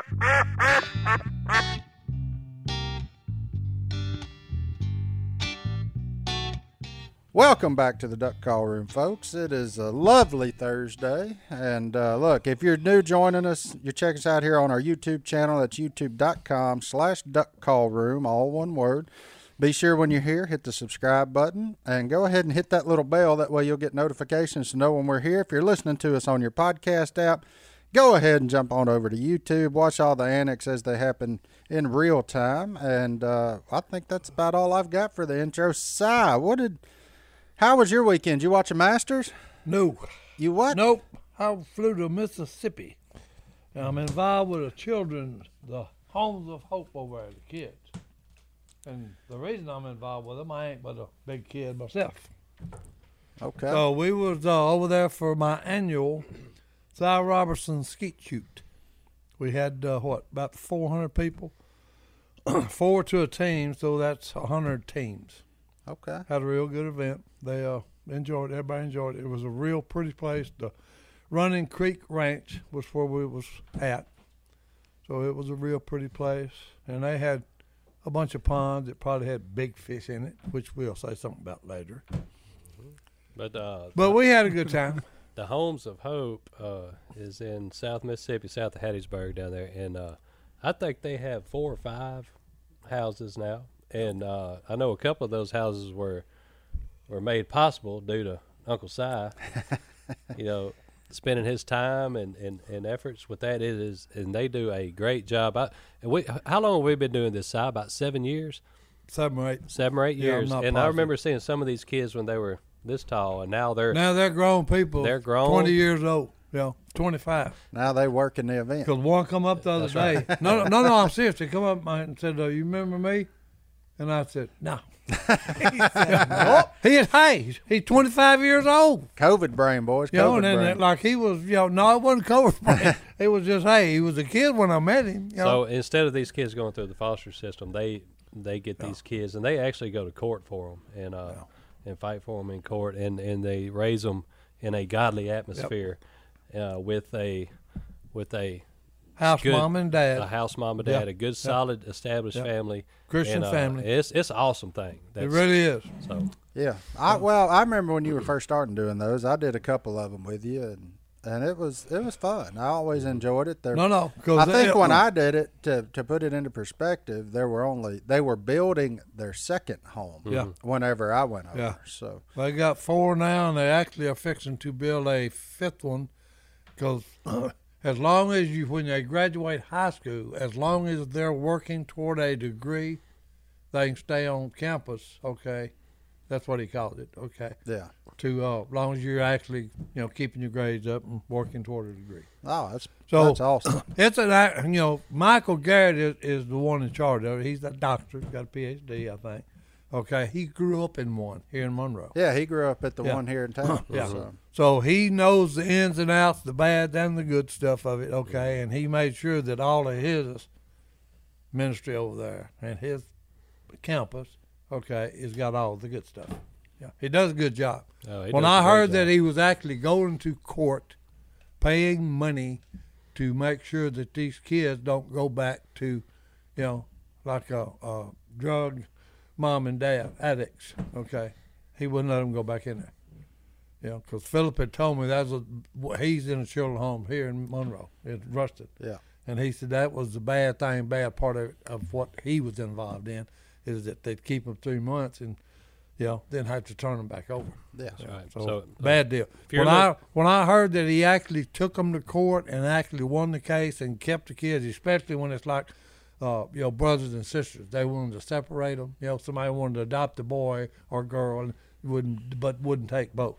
Welcome back to the Duck Call Room, folks. It is a lovely Thursday. And look, if you're new joining us, you check us out here on our YouTube channel. That's youtube.com/duckcallroom, all one word. Be sure when you're here, hit the subscribe button and go ahead and hit that little bell. That way you'll get notifications to know when we're here. If you're listening to us on your podcast app, go ahead and jump on over to YouTube. Watch all the annex as they happen in real time. And I think that's about all I've got for the intro. Si, how was your weekend? Did you watch the Masters? No. You what? Nope. I flew to Mississippi. And I'm involved with the Homes of Hope over there, the kids. And the reason I'm involved with them, I ain't but a big kid myself. Okay. So we was over there for my annual Si Robertson skeet shoot. We had, about 400 people? 4 to a team, so that's 100 teams. Okay. Had a real good event. They enjoyed it. Everybody enjoyed it. It was a real pretty place. The Running Creek Ranch was where we was at. So it was a real pretty place. And they had a bunch of ponds that probably had big fish in it, which we'll say something about later. But we had a good time. The Homes of Hope is in South Mississippi, south of Hattiesburg down there. And I think they have 4 or 5 houses now. And I know a couple of those houses were made possible due to Uncle Si, spending his time and efforts with that. And they do a great job. How long have we been doing this, Si? About 7 years? 7 or 8. 7 or 8 years. I'm not and positive. I remember seeing some of these kids when they were this tall, and now they're grown people. They're grown. 20 years old. 25. Now they work in the event. Because one come up the other day. Right. No, I'm serious. They come up and said, "You remember me?" And I said, "No." He said, "Oh." He's 25 years old. COVID brain, boys. COVID brain. Like he was, no, it wasn't COVID brain. It was just, he was a kid when I met him. So instead of these kids going through the foster system, they get these kids, and they actually go to court for them and fight for them in court, and they raise them in a godly atmosphere with a house mom and dad. A house mom and dad, a good, solid, established family. Christian family. It's an awesome thing. It really is. So yeah. I remember when you were first starting doing those. I did a couple of them with you, and it was fun. I always enjoyed it. No. I think when I did it, to put it into perspective, they were building their second home. Yeah. Whenever I went over. Yeah. So they got 4 now, and they actually are fixing to build a 5th one, because. As long as when they graduate high school, as long as they're working toward a degree, they can stay on campus. Okay, that's what he called it. Okay. Yeah. As long as you're actually, keeping your grades up and working toward a degree. Oh, that's awesome. It's Michael Garrett is the one in charge of it. He's a doctor, got a PhD, I think. Okay, he grew up in one here in Monroe. Yeah, he grew up at the one here in town. Yeah. So he knows the ins and outs, the bad and the good stuff of it, okay? And he made sure that all of his ministry over there and his campus, okay, has got all the good stuff. Yeah, he does a good job. When I heard that he was actually going to court, paying money to make sure that these kids don't go back to, like a drug mom and dad addicts, okay, he wouldn't let them go back in there. Because Philip had told me he's in a children's home here in Monroe, in Ruston. Yeah. And he said that was the bad part of what he was involved in, is that they'd keep them 3 months and, then have to turn them back over. Yeah. That's right. So bad deal. When I heard that he actually took them to court and actually won the case and kept the kids, especially when it's like, brothers and sisters, they wanted to separate them. Somebody wanted to adopt a boy or girl and wouldn't take both.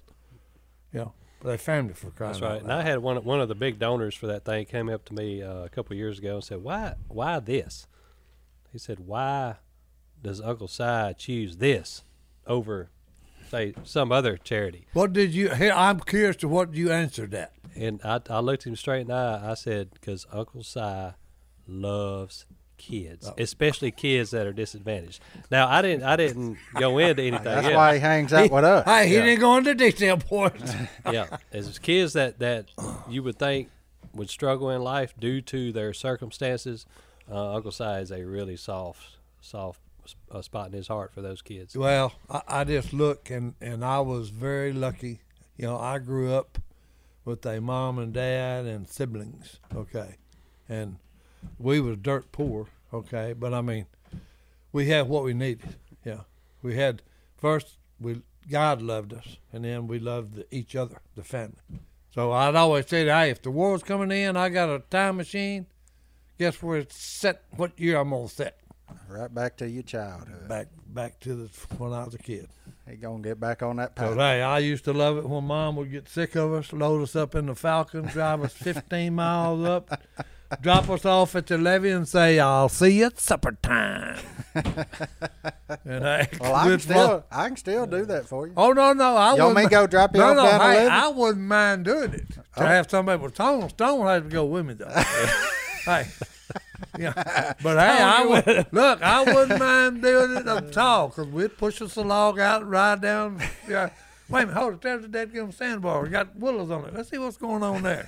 They're family for crying out loud. That's right. And I had one of the big donors for that thing came up to me a couple of years ago and said, "Why this?" He said, "Why does Uncle Si choose this over, say, some other charity?" What did you? I'm curious to what you answered that. And I looked him straight in the eye. I said, "Because Uncle Si loves kids, especially kids that are disadvantaged." Now, I didn't go into anything. That's why he hangs out with us. He didn't go into detail points. Yeah, as kids that you would think would struggle in life due to their circumstances, Uncle Si is a really soft spot in his heart for those kids. Well, I just look, and I was very lucky. You know, I grew up with a mom and dad and siblings, okay? And we was dirt poor, okay? But, I mean, we had what we needed, yeah. We had, first, God loved us, and then we loved each other, the family. So I'd always say, hey, if the war's coming in, I got a time machine, guess where it's set, what year I'm going to set? Right back to your childhood. Back to when I was a kid. He gonna get back on that So, path. hey, I used to love it when Mom would get sick of us, load us up in the Falcon, drive us 15 miles up, drop us off at the levee and say, I'll see you at supper time. And hey, Well, I can still do that for you. oh, no, I You want wouldn't. me to go drop you off down the hey, levee? I wouldn't mind doing it. To have somebody with Stone has to go with me, though. Hey. Yeah, but hey, I wouldn't mind doing it at all, because we'd push us a log out and ride down. Yeah, wait a minute, hold it. There's a dead sandbar. Got willows on it. Let's see what's going on there.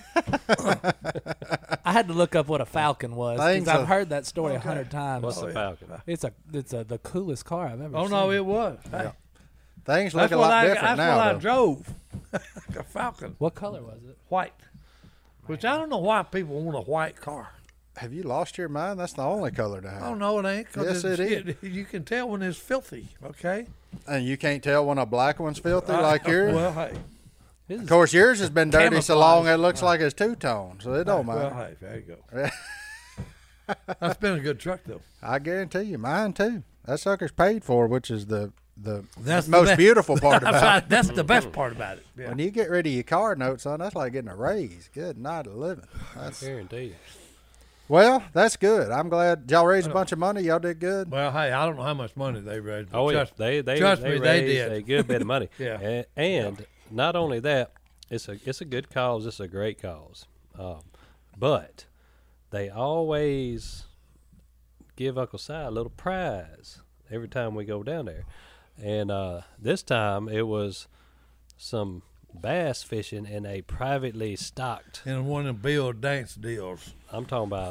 I had to look up what a Falcon was because Things I've are- heard that story 100 times. What's the Falcon? It's the coolest car I've ever Oh seen. no, it was. Hey, Things look that's a what lot I. different That's now, what I though. drove. A Falcon, What color was it? white. Which I don't know why people want a white car. Have you lost your mind? That's the only color to have. Oh no, it ain't. 'Cause Yes, it is. You can tell when it's filthy. Okay. And you can't tell when a black one's filthy like yours. Well, hey. This Of is- course, yours has been dirty so long Camouflage. it looks like it's two-tone, so it don't Well, matter. hey, there you go. That's been a good truck though. I guarantee you, mine too. That sucker's paid for, which is the That's the most best. beautiful part That's about it. right. That's the best part about it. Yeah. When you get rid of your car notes, son, that's like getting a raise. Good night of living. That's, Guarantee. well, that's good. I'm glad. Did y'all raise a bunch of money? Y'all did good. Well, hey, I don't know how much money they raised. But Oh yeah, trust, they trust me, they raised did. a good bit of money. Yeah. and not only that, it's a good cause. It's a great cause. But they always give Uncle Si a little prize every time we go down there, and this time it was some bass fishing in a privately stocked. in one of them Bill Dance deals. I'm talking about.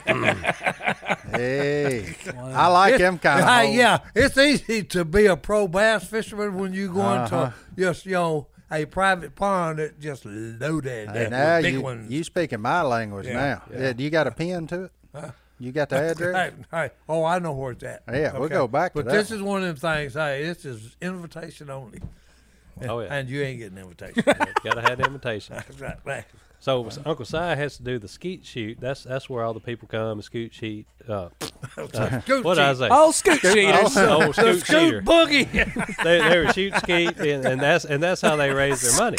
Hey, I like them kind of. Hey, yeah, it's easy to be a pro bass fisherman when you go into just a private pond that just loaded Hey, up now with big ones. you speaking my language Yeah, now. Yeah. Do you got a pin to it? You got the address? Hey, oh, I know where it's at. Yeah, we'll go back to but that this one. is one of them things. Hey, this is invitation only. Oh yeah, And you ain't getting an invitation. gotta have the invitation. That's right. Right. So Uncle Si has to do the skeet shoot. That's where all the people come and scoot shoot. Scoot What did I sheet. say? Oh, scoot cheaters. Oh, scoot Scoot shooter. boogie. They were shoot skeet, and that's how they raise their money.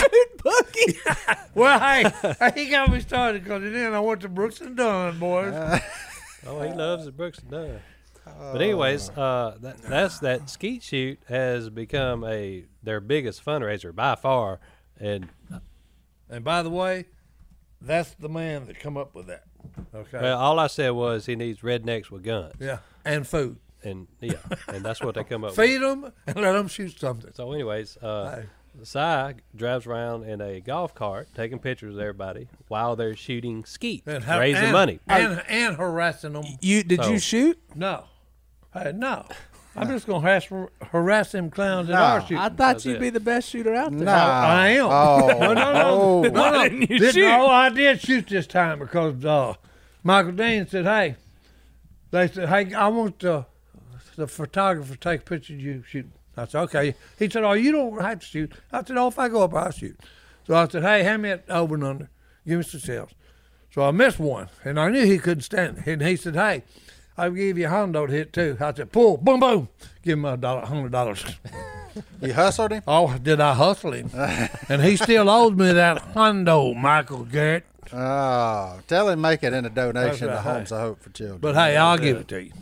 Well, hey, he got me started because then I went to Brooks and Dunn, boys. Oh, he loves the Brooks and Dunn. But anyways, that skeet shoot has become their biggest fundraiser by far, and And by the way, that's the man that come up with that. Okay. well, all I said was he needs rednecks with guns, Yeah. And food. and and that's what they come up with. Feed them and let them shoot something. So, anyways, Hey. Si drives around in a golf cart taking pictures of everybody while they're shooting skeet, raising money. And harassing them. Did Oh. you shoot? No. Hey, no. I'm just going to harass them clowns that No. are shooting. I thought That's you'd it. be the best shooter out there. No. I am. Oh, No. Why didn't you shoot? No, I did shoot this time because Michael Dean said, hey, they said, hey, I want the photographer to take a picture of you shooting. I said, okay. He said, oh, you don't have to shoot. I said, oh, if I go up, I'll shoot. So I said, hey, hand me that over and under. Give me some shells. So I missed one, and I knew he couldn't stand it. And he said, hey, I'll give you a $100 hit, too. I said, pull, boom, boom. Give him $100. you hustled him? Oh, did I hustle him? And he still owes me that hundo, Michael Garrett. Oh, tell him make it in a donation That's to right. Homes of Hope for Children. But hey, I'll give it to you.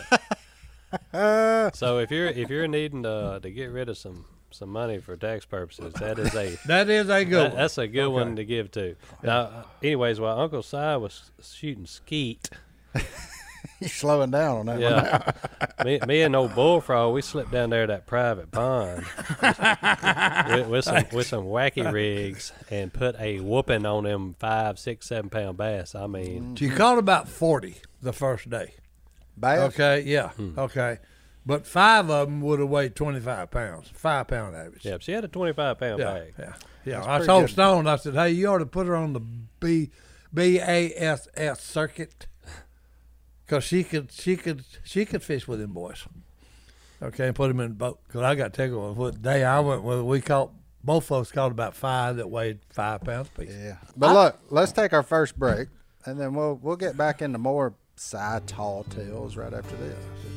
Yeah. So if you're needing to get rid of some money for tax purposes, that is a That is a good one. that's a good one to give to. Now, anyways, while Uncle Si was shooting skeet, You're slowing down on that one. Yeah. me and old Bullfrog, we slipped down there that private pond with some wacky rigs and put a whooping on them 5, 6, 7 pound bass. I mean, You caught about 40 the first day. Bass? Okay, yeah, okay. But 5 of them would have weighed 25 pounds, 5 pound average. yeah, she had a 25 pound yeah, bag. yeah. I pretty told good. Stone, I said, hey, you ought to put her on the BASS circuit because she could fish with them boys. Okay, and put them in the boat because I got tickled with the day I went with. We caught both folks caught about 5 that weighed 5 pounds apiece. Yeah. But look, let's take our first break, and then we'll get back into more side tall tales right after this.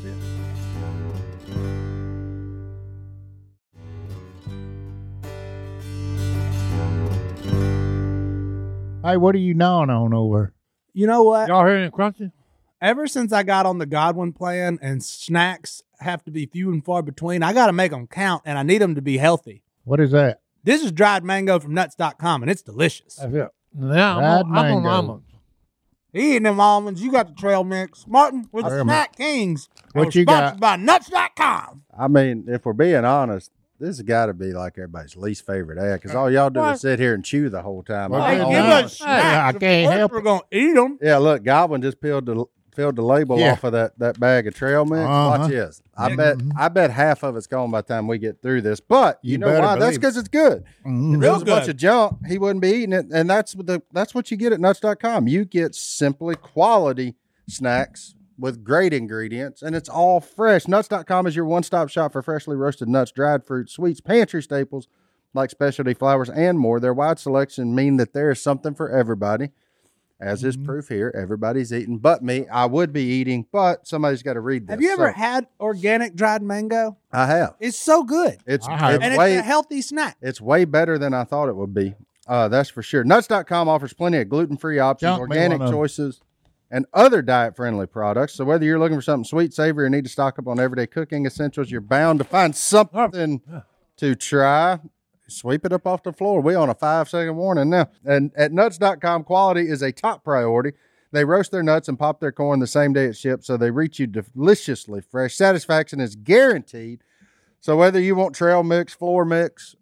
Hey, what are you gnawing on over? You know what? Y'all hearing it crunching? Ever since I got on the Godwin plan and snacks have to be few and far between, I got to make them count, and I need them to be healthy. What is that? This is dried mango from nuts.com, and it's delicious. That's it. Now Dried I'm on mango. almonds. He eating them almonds. You got the trail mix. Martin, we're the Wait a Snack Kings. What We're you sponsored got? by nuts.com. I mean, if we're being honest, this has got to be like everybody's least favorite ad because all y'all do is sit here and chew the whole time. Well, I Hey, don't give know. us snacks. I Of can't course help We're going to eat them. Yeah, look, Godwin just filled the label Yeah. off of that bag of trail mix. Watch this. I bet half of it's gone by the time we get through this. But you, You know better why? That's believe it. because it's good. Mhm. If it was a Real bunch good. of junk, he wouldn't be eating it. And that's what you get at nuts.com. You get simply quality snacks with great ingredients, and it's all fresh. Nuts.com is your one-stop shop for freshly roasted nuts, dried fruits, sweets, pantry staples like specialty flours, and more. Their wide selection mean that there is something for everybody. As is proof here, everybody's eating but me. I would be eating, but somebody's got to read this. Have you ever So, had organic dried mango? I have. It's so good. It's I have. And way it's a healthy snack. it's way better than I thought it would be. That's for sure. Nuts.com offers plenty of gluten-free options, Junk me organic one of 'em. choices, and other diet-friendly products. So whether you're looking for something sweet, savory, or need to stock up on everyday cooking essentials, you're bound to find something to try. Sweep it up off the floor. We on a 5-second warning now. And at nuts.com, quality is a top priority. They roast their nuts and pop their corn the same day it ships, so they reach you deliciously fresh. Satisfaction is guaranteed. So whether you want trail mix, floor mix,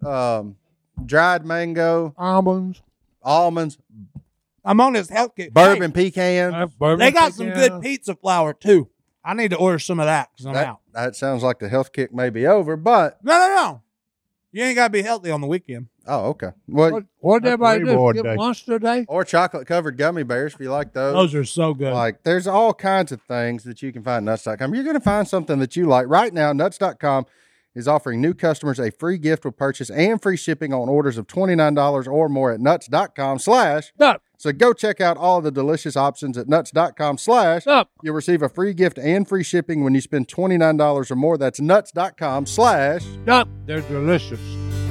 dried mango, Almonds. almonds, I'm on this health kick. bourbon pecan, Hey, they got some good pizza flour, too. I need to order some of that because I'm out. that sounds like the health kick may be over, but No. You ain't got to be healthy on the weekend. oh, okay. Well, What did everybody do? reward Get day. lunch today? or chocolate covered gummy bears if you like those. Those are so good. Like, there's all kinds of things that you can find at nuts.com. You're going to find something that you like. Right now, nuts.com is offering new customers a free gift with purchase and free shipping on orders of $29 or more at nuts.com/. Stop. So go check out all the delicious options at nuts.com/. Stop. You'll receive a free gift and free shipping when you spend $29 or more. That's nuts.com/. Stop. They're delicious.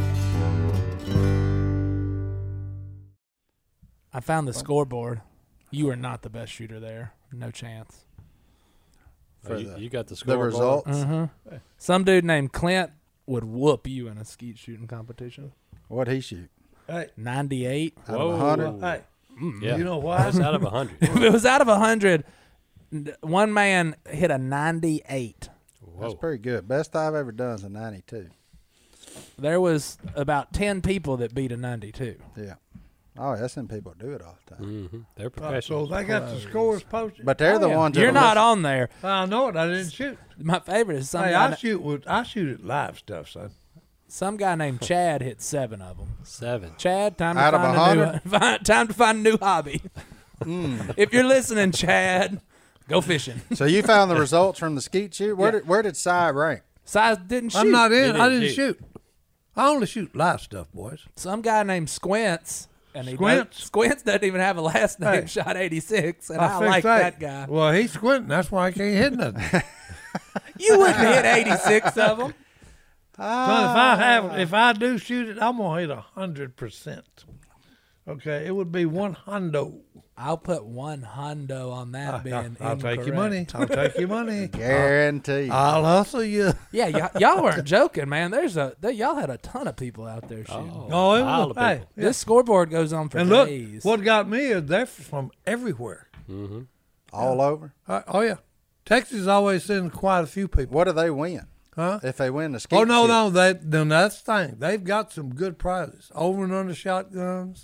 I found the scoreboard. You are not the best shooter there. No chance. For You got the the scoreboard. results. Mm-hmm. Some dude named Clint would whoop you in a skeet shooting competition. What'd he shoot? Hey, 98. Out of 100? hey. Yeah. You know why? That's out of 100. If it was out of 100, one man hit a 98. That's Whoa. pretty good. Best I've ever done is a 92. There was about 10 people that beat a 92. Yeah. Oh, that's them people do it all the time. Mm-hmm. They're So professional. they got the scores posted. But they're the Oh, yeah. ones that You're are not on there. I know it. I didn't shoot. My favorite is Hey, I shoot at live stuff, son. some guy named Chad hit 7 of them. 7. Chad, time to Out of find a new time to find a new hobby. If you're listening, Chad, go fishing. So you found the results from the skeet shoot? Where did Cy rank? Size didn't shoot. I'm not in. didn't I didn't shoot. shoot. I only shoot live stuff, boys. Some guy named Squints. And Squints? Squints doesn't even have a last name. Hey. Shot 86, and I fixed like that guy. Well, he's squinting. That's why I can't hit nothing. You wouldn't hit 86 of them. Son, if I do shoot it, I'm gonna hit 100%. Okay, it would be 100. I'll put one hundo on that being I'll take your incorrect. money. I'll take your money. Guaranteed. I'll hustle you. Yeah, y'all weren't joking, man. Y'all had a ton of people out there shooting. Oh, it pile was, of hey, people. yeah. This scoreboard goes on for And look, days. what got me is they're from everywhere. All over? Oh yeah, Texas always sends quite a few people. What do they win? Huh? If they win the skeet Oh, no, shooting? no. Then that's the thing. They've got some good prizes. Over and under shotguns,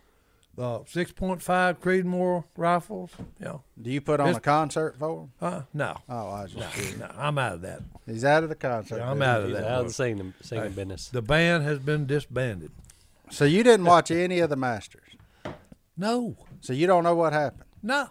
6.5 Creedmoor rifles. Do you put on It's- a concert for them? No. Oh, I was just kidding. No, I'm out of that. He's out of the concert. Yeah, I'm business. out of He's that. out of the singing business. The band has been disbanded. So you didn't watch any of the Masters. No. So you don't know what happened. No.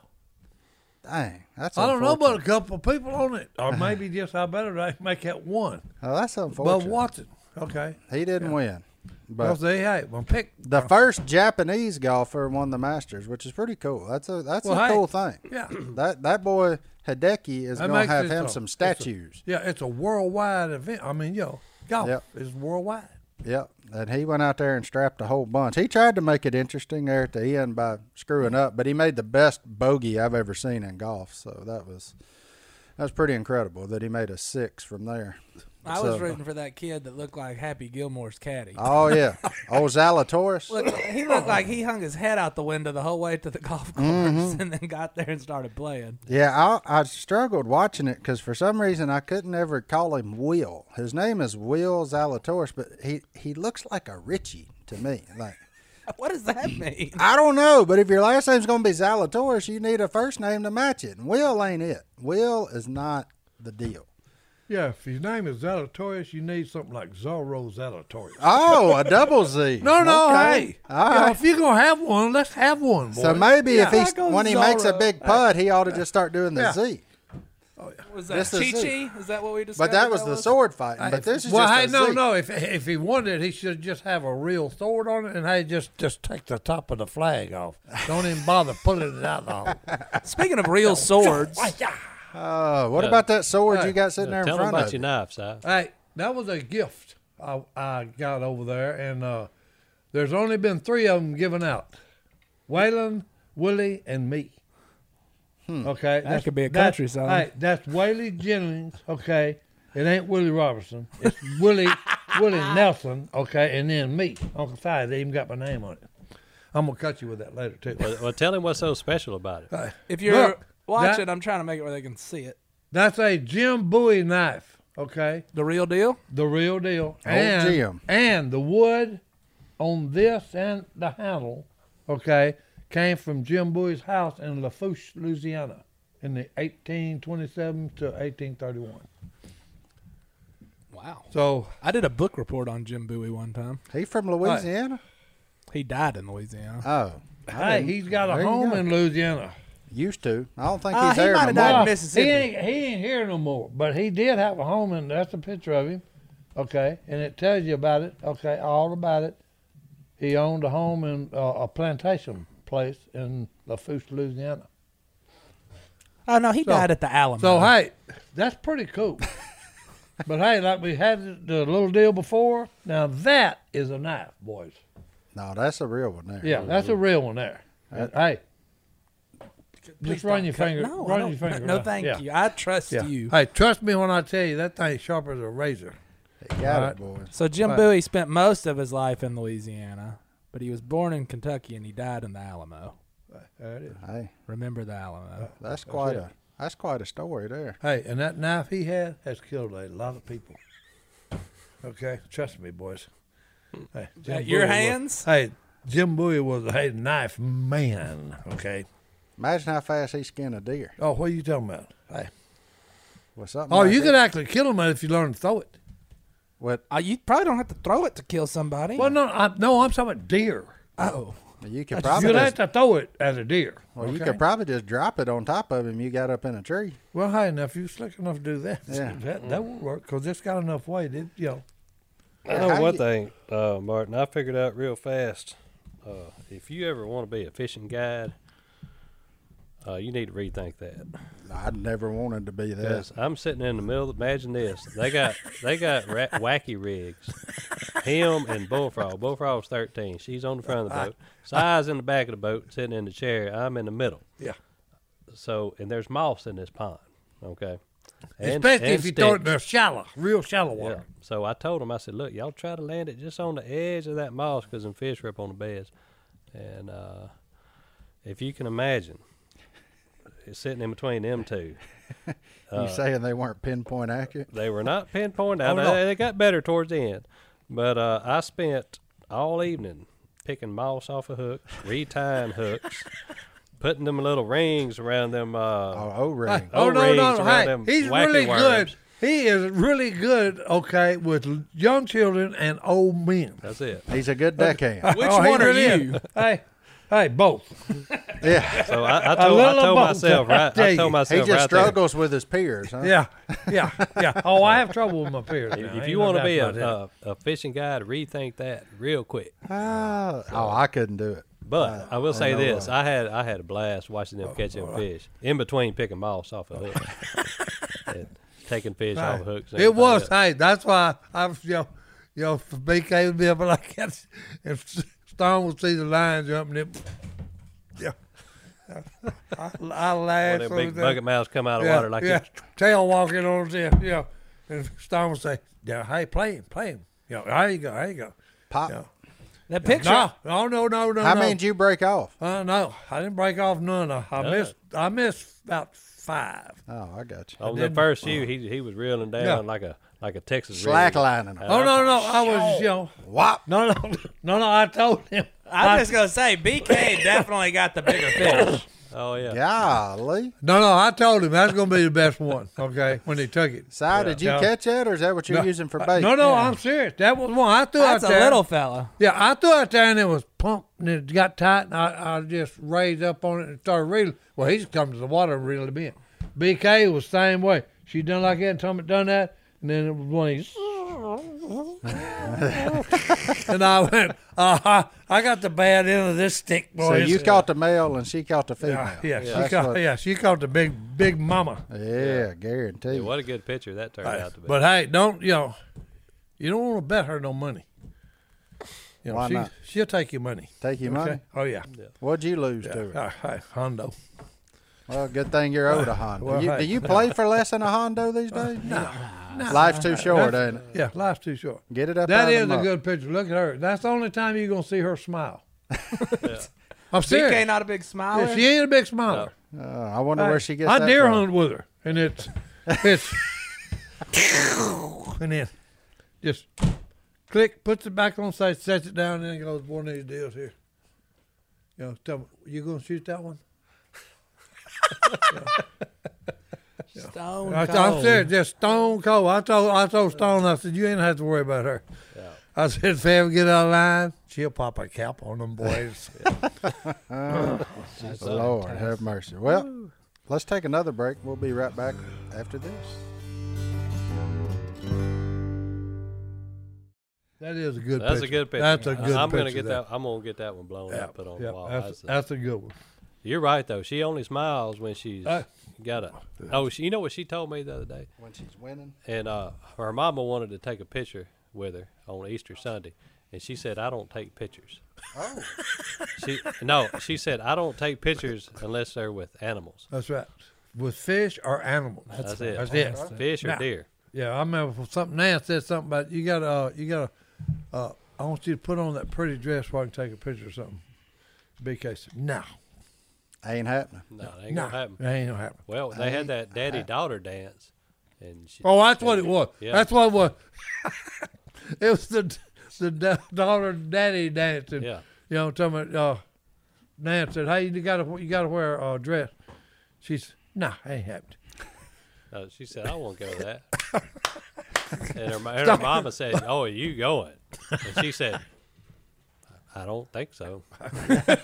Dang, that's I don't know but a unfortunate. couple of people on it. Or maybe just I better make that one. Oh, that's Bud unfortunate. Watson. Okay. He didn't win. Well, But see, hey, well, pick. the first Japanese golfer won the Masters, which is pretty cool. That's a Well, hey, cool thing. Yeah. That boy Hideki is That going to makes have it him so. some It's a- statues. Yeah, it's a worldwide event. I mean, golf Yep. is worldwide. Yep. And he went out there and strapped a whole bunch. He tried to make it interesting there at the end by screwing up, but he made the best bogey I've ever seen in golf. So that was pretty incredible that he made a 6 from there. I was So- rooting for that kid that looked like Happy Gilmore's caddy. Oh yeah. Oh, Zalatoris. Look, he looked like he hung his head out the window the whole way to the golf course and then got there and started playing. Yeah, I struggled watching it because for some reason I couldn't ever call him Will. His name is Will Zalatoris, but he looks like a Richie to me. Like What does that mean? I don't know, but if your last name's gonna be Zalatoris, you need a first name to match it. And Will ain't it. Will is not the deal. Yeah, if his name is Zalatoris, you need something like Zorro Zalatoris. Oh, a double Z. No, Okay. hey. All right. If you're going to have one, let's have one, boy. So maybe if Yeah. he's That goes when he makes a Zorro. big putt, he ought to just start doing the Yeah. Z. Was that This is Chi-Chi? Is that what we discovered? But that was the sword fighting. But this is well, just hey, a no, Z. no. If he wanted, he should just have a real sword on it, and hey, just take the top of the flag off. Don't even bother pulling it out. No. Speaking of real swords, What about that sword you got sitting there in Tell them front about of your you? knife, Si. Hey, that was a gift I got over there, and there's only been 3 of them given out: Waylon, Willie, and me. Okay, That could be a country song. Hey, that's Waylon Jennings. Okay, it ain't Willie Robertson. It's Willie Nelson. Okay, and then me, Uncle Si. They even got my name on it. I'm gonna cut you with that later too. Well, tell him what's so special about it. if you're Look, watching, that- I'm trying to make it where they can see it. That's a Jim Bowie knife. Okay. The real deal? The real deal. Jim. And the wood on this and the handle, okay, came from Jim Bowie's house in Lafourche, Louisiana in the 1827 to 1831. Wow. So, I did a book report on Jim Bowie one time. He from Louisiana? He died in Louisiana. Oh. hey, he's got a There you home go. in Louisiana. Used to. I don't think he he's there might no have died in more. Mississippi. He ain't here no more, but he did have a home, and that's a picture of him, okay, and it tells you about it, okay, all about it. He owned a home in a plantation place in Lafourche, Louisiana. Oh, no, he died at the Alamo. So hey, that's pretty cool. But hey, like we had the little deal before, now that is a knife, boys. No, that's a real one there. Yeah, that's a real one there. And, hey, Please just run don't your cut- finger. No, I run don't- your finger. No, down. thank Yeah. you. I trust Yeah. you. Hey, trust me when I tell you that thing's sharp as a razor. He got All it, boys. So Jim Right. Bowie spent most of his life in Louisiana, but he was born in Kentucky and he died in the Alamo. There it is. Hey, Remember the Alamo. that's quite a story there. Hey, and that knife he had has killed a lot of people. Okay, trust me, boys. Hey, Jim At your Bowie was- hands? hey, Jim Bowie was a knife man. Okay. Imagine how fast he skinned a deer. Oh, what are you talking about? Hey. With something Oh, like you that. could actually kill him if you learn to throw it. With, You probably don't have to throw it to kill somebody. Well, no, I'm talking about deer. Oh. you could You probably have just, to throw it as a deer. well, you okay? could probably just drop it on top of him. You got up in a tree. Well, hey, now if you're slick enough to do that, Yeah. that won't work because it's got enough weight. I know How one you- thing, Martin. I figured out real fast. If you ever want to be a fishing guide, you need to rethink that. I'd never wanted to be that. Because I'm sitting in the middle. Imagine this: they got wacky rigs. Him and Bullfrog. Bullfrog's 13. She's on the front of the boat. Si's in the back of the boat, sitting in the chair. I'm in the middle. Yeah. So, and there's moss in this pond. Okay. And- Especially and if you throw it in sticks. the shallow, real shallow Yeah. water. So I told him, I said, look, y'all try to land it just on the edge of that moss because them fish are up on the beds. And if you can imagine, it's sitting in between them two. You saying they weren't pinpoint accurate? They were not pinpoint. Now, no. they got better towards the end. But I spent all evening picking moss off of hooks, retying hooks, putting them little rings around them. O-ring. Oh, no, O-rings no, around hey, them he's wacky really worms. good. He is really good, okay, with young children and old men. That's it. He's a good deckhand. Which Oh, he one are really you? is. Hey, both. Yeah. So I little told both, myself I right. tell I you. told He myself just right struggles with his peers, huh? Yeah. Oh, I have trouble with my peers. there. now. If Ain't you no want to doubt be about that. a fishing guide, rethink that real quick. I couldn't do it. But I will say know this: I had a blast watching them catch them fish in between picking moss off of hooks, and taking fish off of hooks. and It everything was. else. Hey, that's why I've for BK would be able to catch if Stone would see the line jumping. I laugh. When them big bucket mouths come out of water like yeah. that. Tail walking on it, and Stone would say, "Yeah, hey, play him." There you go. Pop. Yeah. That picture. No. How no. many did you break off? No, I didn't break off none. I missed about 5. Oh, I got you. On the first few, he was reeling down like a Texas rig. Slacklining. Oh no, I was Whop. no. I told him. I was just gonna say BK definitely got the bigger fish. Oh yeah. Golly. No, I told him that's gonna be the best one. Okay, when he took it. Si, did you Yeah. catch that, or is that what you're using for bait? No, I'm serious. That was one I threw That's out a there. little fella. Yeah, I threw out there and it was pumped and it got tight and I just raised up on it and started reeling. Well, he's come to the water and reeled him in. BK was the same way. She done like that and told me done that, and then it was one of these. And I went, I got the bad end of this stick, So boys. you caught the male and she caught the female. She caught the big mama. Yeah, guarantee. Yeah, what a good picture that turned out to be. But hey, you don't want to bet her no money. Why not? She'll take your money. Take your money. Oh yeah. What'd you lose to her? Hey, Hondo. Well, good thing you're owed a Hondo. Well, Do you play for less than a Hondo these days? No. Life's too short, ain't it? Yeah, life's too short. Get it up That out of is the a muck. good picture. Look at her. That's the only time you're gonna see her smile. I'm serious. BK not a big smiler. Yeah, she ain't a big smiler. I wonder where she gets I that deer from. hunt with her, and it's and then just click, puts it back on site, sets it down, and then goes one of these deals here. Tell me, you gonna shoot that one? Stone I'm cold. serious, just stone cold. I told Stone, I said, you ain't have to worry about her. Yeah. I said, if they ever get out of line, she'll pop a cap on them boys. Lord, have mercy. Well, let's take another break. We'll be right back after this. That is a good That's picture. a good picture. That's a good I'm picture. gonna get that. I'm gonna get that one blown up, put on the wall. That's a good one. You're right though. She only smiles when she's Uh, got a. Oh, you know what she told me the other day? When she's winning. And her mama wanted to take a picture with her on Easter Sunday, and she said, "I don't take pictures." Oh. She said, "I don't take pictures unless they're with animals." That's right. With fish or animals. That's it. That's it. Fish or Now- deer. Yeah, I remember something Nan said something about you gotta I want you to put on that pretty dress so I can take a picture or something. BK said, no. Ain't happening. No, that ain't No. gonna happen. That ain't gonna happen. Well, they had that daddy-daughter dance, and she. Oh, that's what it was. Yeah. That's what it was. It was the daughter daddy dancing. Yeah. Talking about Nan said, hey, you gotta wear a dress. She said, nah, ain't happening. She said, "I won't go to that." And her mama said, "Oh, are you going?" And she said, "I don't think so." And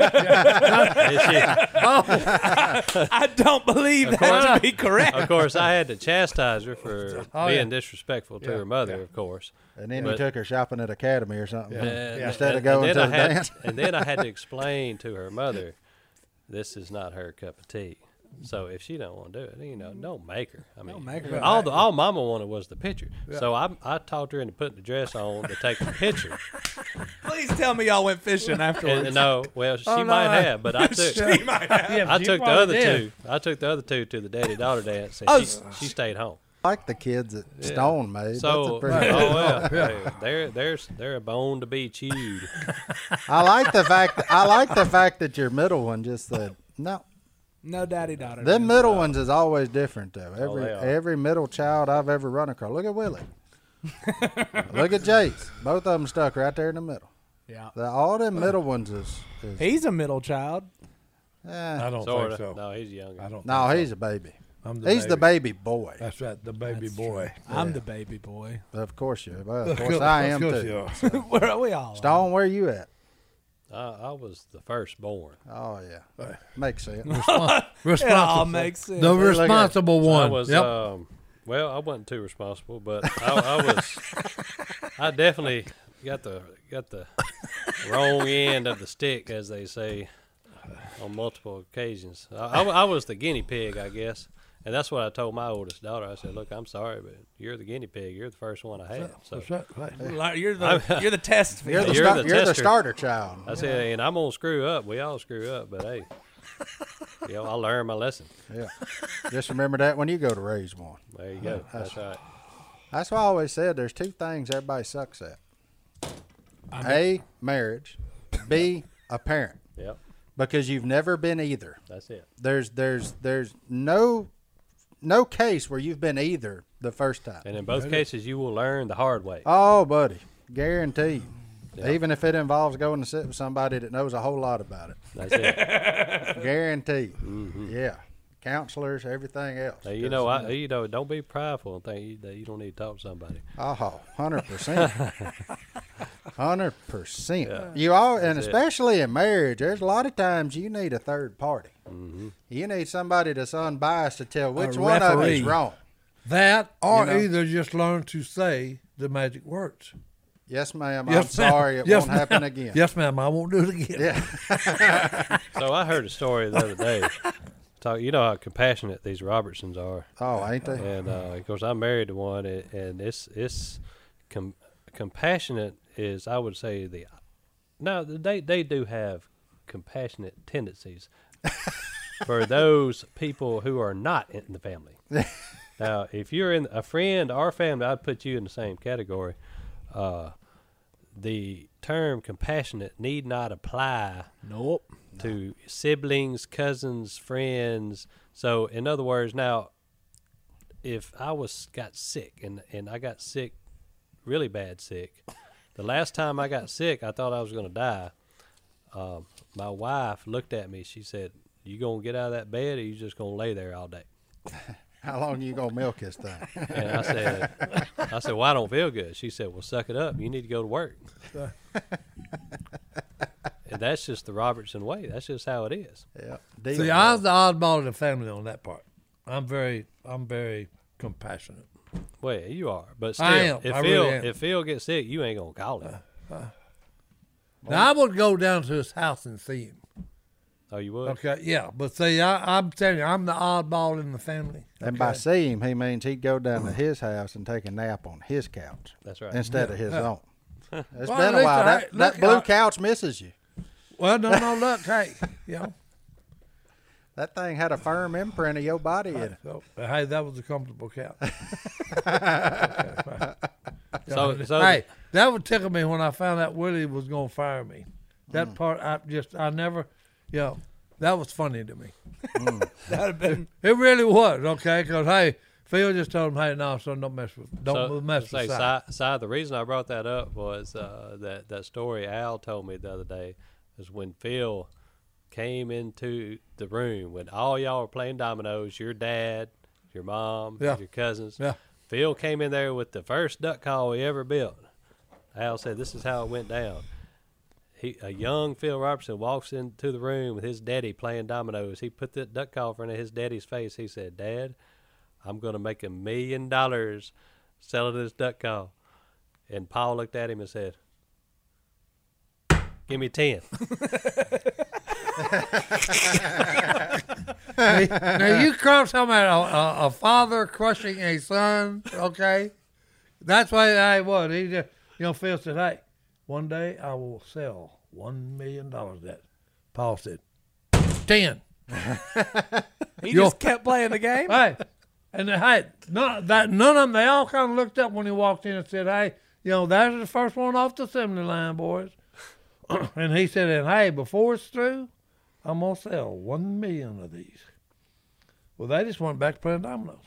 I don't believe that to be correct. of course, I had to chastise her for Oh, being yeah. disrespectful to Yeah, her mother, yeah. of course. And then you But- took her shopping at Academy or something. And- Instead of and going then to I the had- dance. And then I had to explain to her mother, this is not her cup of tea. So if she don't want to do it, don't make her. I mean, make her. all Mama wanted was the picture. So I talked her into putting the dress on to take a picture. Please tell me y'all went fishing afterwards. And no, well, she no, might I- have, but I took Yeah, I she took the probably other did. two. I took the other two to the daddy-daughter dance, and Oh, she stayed home. Like the kids that Stone made. So, That's a pretty oh well, they're a bone to be chewed. I like the fact that your middle one just said no. No daddy-daughter. Them middle ones is always different though. they are. Every middle child I've ever run across. Look at Willie. Look at Jace. Both of them stuck right there in the middle. Yeah. All them middle ones is He's a middle child. I don't Sorta. think so. No, he's younger. I don't. no, think he's a baby. so. He's the baby boy. That's right, the baby That's boy. I'm the baby boy. Of course you. Well, of course I am too. Where are we all? Stone, where you at? I was the firstborn. Oh yeah, makes sense. It all Responsible. makes sense. The responsible So I one. was, Yep. well, I wasn't too responsible, but I was. I definitely got the wrong end of the stick, as they say, on multiple occasions. I was the guinea pig, I guess, and that's what I told my oldest daughter. I said, "Look, I'm sorry, but you're the guinea pig. You're the first one I had." So That's right. Right. Like, you're the test. You're the, You're the you're the tester. starter child. I said, and I'm gonna screw up. We all screw up, but hey, I learned my lesson. Yeah. Just remember that when you go to raise one. There you go. That's right. That's why I always said there's two things everybody sucks at. A, marriage. B, a parent. Yep, Because you've never been either. that's it. There's no case where you've been either the first time. And in both cases, you will learn the hard way. Oh, buddy. Guaranteed. Yeah. Even if it involves going to sit with somebody that knows a whole lot about it. That's it. Guaranteed. Yeah. Counselors, everything else. Hey, don't be prideful and think that you don't need to talk to somebody. Oh, 100%. 100%. You all, and That's it. especially in marriage, there's a lot of times you need a third party. Mm-hmm. You need somebody that's unbiased to tell which A one of you is referee. wrong. That or You know? either just learn to say the magic words. Yes, ma'am. I'm Yes, ma'am. sorry. It Yes, won't happen ma'am. again. Yes, ma'am. I won't do it again. Yeah. So I heard a story the other day. You know how compassionate these Robertsons are, Oh, ain't they? and of course I'm married to one, and it's compassionate is, I would say, they do have compassionate tendencies for those people who are not in the family. Now, if you're in a friend or family, I'd put you in the same category. The term compassionate need not apply Nope. to siblings, cousins, friends. So, in other words, now, if I got sick and I got sick, really bad sick, the last time I got sick, I thought I was going to die. My wife looked at me. She said, "You gonna get out of that bed, or you just gonna lay there all day?" How long you going to milk this thing? And I said, "Well, I don't feel good." She said, "Well, suck it up. You need to go to work." And that's just the Robertson way. That's just how it is. Yeah. See, Deal. I'm the oddball in the family on that part. I'm very compassionate. Well, you are, but still, I am. if I Phil really am. if Phil gets sick, you ain't gonna call him. Now I would go down to his house and see him. Oh, you would? Okay, yeah, but see, I'm telling you, I'm the oddball in the family. And by Okay? see him, he means he'd go down to his house and take a nap on his couch That's right. instead of his own. It's Well, been at a while. least That look, blue couch misses you. Well, no, look, hey, you know. That thing had a firm imprint of your body in it. So, hey, that was a comfortable couch. So Hey, that would tickle me when I found out Willie was going to fire me. That part, I never, that was funny to me. That'd have been. It really was, okay? Because, hey, Phil just told him, hey, no, son, don't mess with Si. Si, the reason I brought that up was that story Al told me the other day is when Phil came into the room when all y'all were playing dominoes, your dad, your mom, Yeah. your cousins. Yeah. Phil came in there with the first duck call he ever built. Al said this is how it went down. A young Phil Robertson walks into the room with his daddy playing dominoes. He put the duck call in front of his daddy's face. He said, "Dad, I'm going to make $1 million selling this duck call." And Paul looked at him and said, "Give me 10." Now, you talking about a father crushing a son, okay? That's why I was. He just, Phil said, hey, one day I will sell $1 million of that. Paul said, 10. He just kept playing the game. Hey, and none of them, they all kind of looked up when he walked in and said, hey, that's the first one off the assembly line, boys. And he said, and hey, before it's through, I'm going to sell 1 million of these. Well, they just went back to playing dominoes.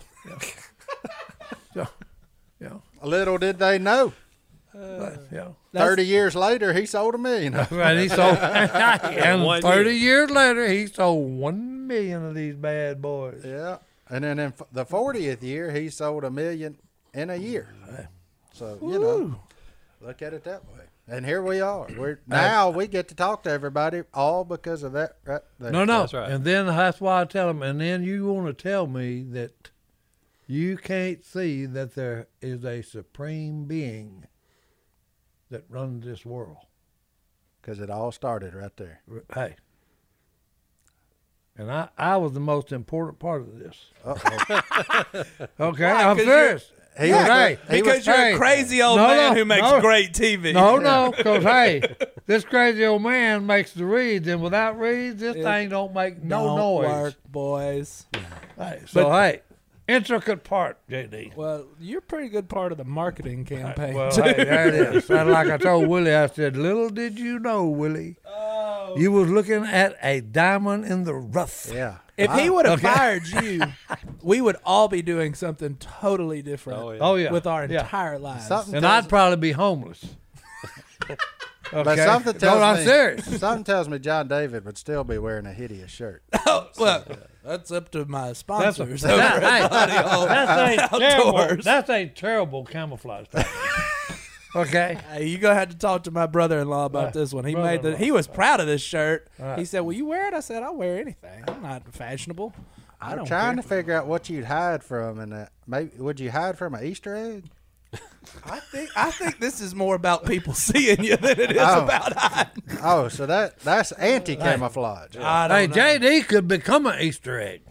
Yeah. Little did they know. Yeah. 30 years later, he sold $1 million. Right, he sold, and 1 30 years later, he sold 1 million of these bad boys. Yeah. And then in the 40th year, he sold $1 million in a year. So, you know, look at it that way. And here we are. Now we get to talk to everybody all because of that right there. No. That's right. And then that's why I tell them, and then you want to tell me that you can't see that there is a supreme being that runs this world. Because it all started right there. Hey. And I was the most important part of this. Okay, Why? I'm 'Cause serious. He was- was, hey, he was, Because you're a crazy old No, man no, who makes no. great TV. No, because, hey, this crazy old man makes the reeds, and without reeds, this It thing don't make no Don't noise. work, boys. Hey, so, hey, intricate part, JD. Well, you're a pretty good part of the marketing campaign. Well, too. hey, there it is. And like I told Willie, I said, little did you know, Willie, you was looking at a diamond in the rough. yeah. If he would have Okay. fired you, we would all be doing something totally different Oh, yeah. with our Yeah. entire lives. Something And tells- I'd probably be homeless. Okay? But something tells no, I'm me, serious. something tells me John David would still be wearing a hideous shirt. Oh, well, that's up to my That's sponsors. a, over that, at hey, Audio that's a terrible. Outdoors. That's a terrible camouflage. Okay. Hey, you're gonna have to talk to my brother-in-law about Right. this one. He Brother-in-law. he was proud of this shirt. Right. He said, "Will you wear it?" I said, "I'll wear anything. I'm not fashionable. I I'm don't trying care." to figure out what you'd hide from, and maybe would you hide from an Easter egg? I think this is more about people seeing you than it is Oh. about hiding. Oh, so that's anti-camouflage. I Hey, don't know. JD could become an Easter egg.